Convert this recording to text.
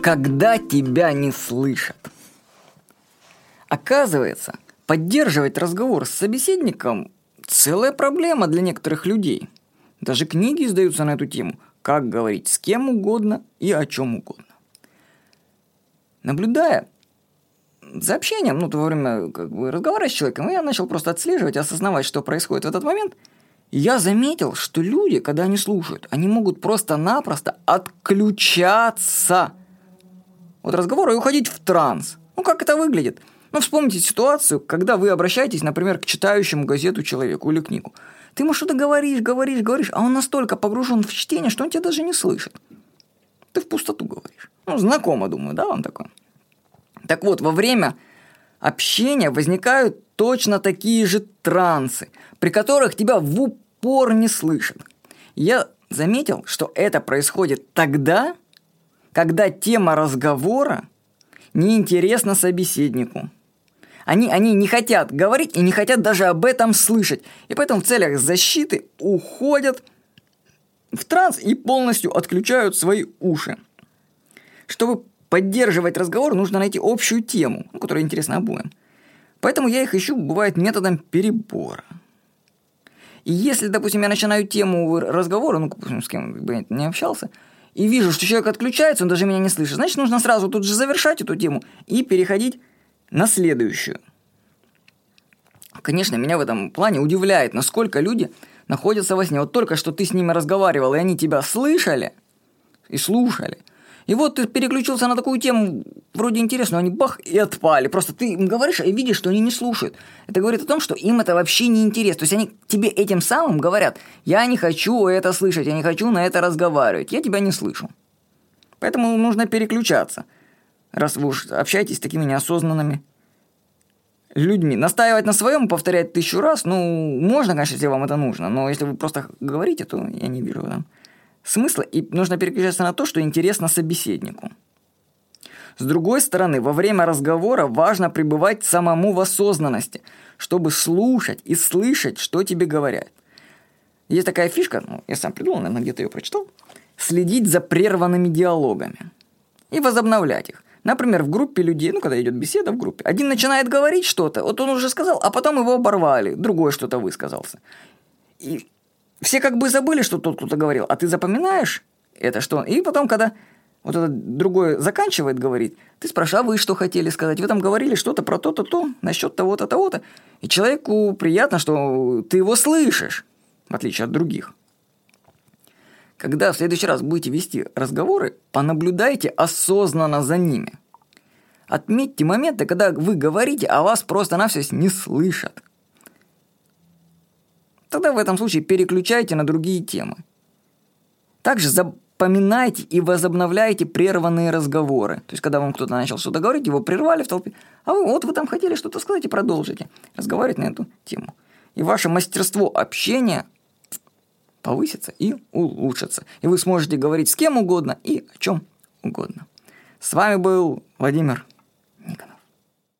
Когда тебя не слышат. Оказывается, поддерживать разговор с собеседником – целая проблема для некоторых людей. Даже книги издаются на эту тему, как говорить с кем угодно и о чем угодно. Наблюдая за общением, во время разговора с человеком, я начал просто отслеживать, осознавать, что происходит в этот момент. И я заметил, что люди, когда они слушают, они могут просто-напросто отключаться от разговора и уходить в транс. Как это выглядит? Вспомните ситуацию, когда вы обращаетесь, например, к читающему газету человеку или книгу. Ты ему что-то говоришь, а он настолько погружен в чтение, что он тебя даже не слышит. Ты в пустоту говоришь. Знакомо, думаю, да, вам такое? Так вот, во время общения возникают точно такие же трансы, при которых тебя в упор не слышат. Я заметил, что это происходит тогда, когда тема разговора неинтересна собеседнику. Они не хотят говорить и не хотят даже об этом слышать. И поэтому в целях защиты уходят в транс и полностью отключают свои уши. Чтобы поддерживать разговор, нужно найти общую тему, которая интересна обоим. Поэтому я их ищу, бывает, методом перебора. И если, допустим, я начинаю тему разговора, с кем бы я не общался, и вижу, что человек отключается, он даже меня не слышит, значит, нужно сразу тут же завершать эту тему и переходить на следующую. Конечно, меня в этом плане удивляет, насколько люди находятся во сне. Вот только что ты с ними разговаривал, и они тебя слышали и слушали. И вот ты переключился на такую тему, вроде интересную, они бах, и отпали. Просто ты им говоришь, и видишь, что они не слушают. Это говорит о том, что им это вообще не интересно. То есть они тебе этим самым говорят: я не хочу это слышать, я не хочу на это разговаривать, я тебя не слышу. Поэтому нужно переключаться, раз вы уж общаетесь с такими неосознанными людьми. Настаивать на своем, повторять 1000 раз, можно, конечно, если вам это нужно, но если вы просто говорите, то я не вижу в этом смысла, и нужно переключаться на то, что интересно собеседнику. С другой стороны, во время разговора важно пребывать самому в осознанности, чтобы слушать и слышать, что тебе говорят. Есть такая фишка, я сам придумал, наверное, где-то ее прочитал, следить за прерванными диалогами и возобновлять их. Например, в группе людей, когда идет беседа в группе, один начинает говорить что-то, вот он уже сказал, а потом его оборвали, другой что-то высказался. И все как бы забыли, что тот кто-то говорил, а ты запоминаешь это, что он. И потом, когда вот этот другой заканчивает говорить, ты спрашиваешь, а вы что хотели сказать? Вы там говорили что-то про то-то, насчет того-то, того-то. И человеку приятно, что ты его слышишь, в отличие от других. Когда в следующий раз будете вести разговоры, понаблюдайте осознанно за ними. Отметьте моменты, когда вы говорите, а вас просто-навсего не слышат. Тогда в этом случае переключайте на другие темы. Также запоминайте и возобновляйте прерванные разговоры. То есть, когда вам кто-то начал что-то говорить, его прервали в толпе, а вы там хотели что-то сказать и продолжите разговаривать на эту тему. И ваше мастерство общения повысится и улучшится. И вы сможете говорить с кем угодно и о чем угодно. С вами был Владимир